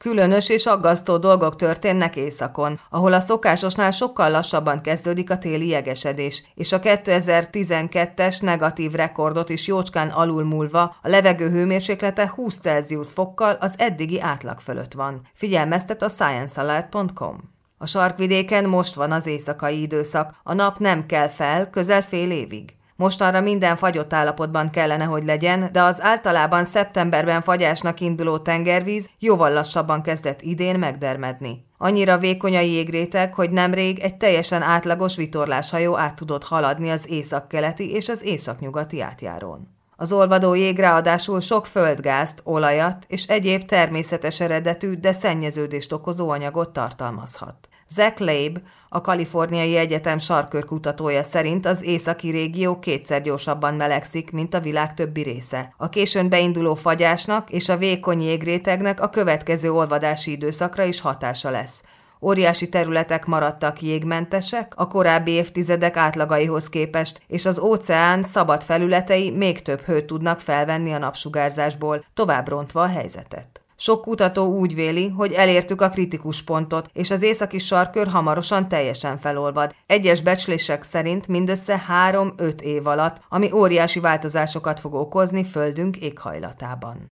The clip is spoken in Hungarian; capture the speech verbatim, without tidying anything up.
Különös és aggasztó dolgok történnek északon, ahol a szokásosnál sokkal lassabban kezdődik a téli jegesedés, és a kétezer-tizenkettes negatív rekordot is jócskán alulmúlva a levegő hőmérséklete húsz Celsius fokkal az eddigi átlag fölött van. Figyelmeztet a science alert pont com. A sarkvidéken most van az éjszakai időszak, a nap nem kel fel közel fél évig. Mostanra minden fagyott állapotban kellene, hogy legyen, de az általában szeptemberben fagyásnak induló tengervíz jóval lassabban kezdett idén megdermedni. Annyira vékony a jégréteg, hogy nemrég egy teljesen átlagos vitorláshajó át tudott haladni az északkeleti és az északnyugati átjárón. Az olvadó jég ráadásul sok földgázt, olajat és egyéb természetes eredetű, de szennyeződést okozó anyagot tartalmazhat. Zach Leib, a Kaliforniai Egyetem sarkkörkutatója szerint az északi régió kétszer gyorsabban melegszik, mint a világ többi része. A későn beinduló fagyásnak és a vékony jégrétegnek a következő olvadási időszakra is hatása lesz. Óriási területek maradtak jégmentesek a korábbi évtizedek átlagaihoz képest, és az óceán szabad felületei még több hőt tudnak felvenni a napsugárzásból, tovább rontva a helyzetet. Sok kutató úgy véli, hogy elértük a kritikus pontot, és az északi sarkkör hamarosan teljesen felolvad. Egyes becslések szerint mindössze három-öt év alatt, ami óriási változásokat fog okozni Földünk éghajlatában.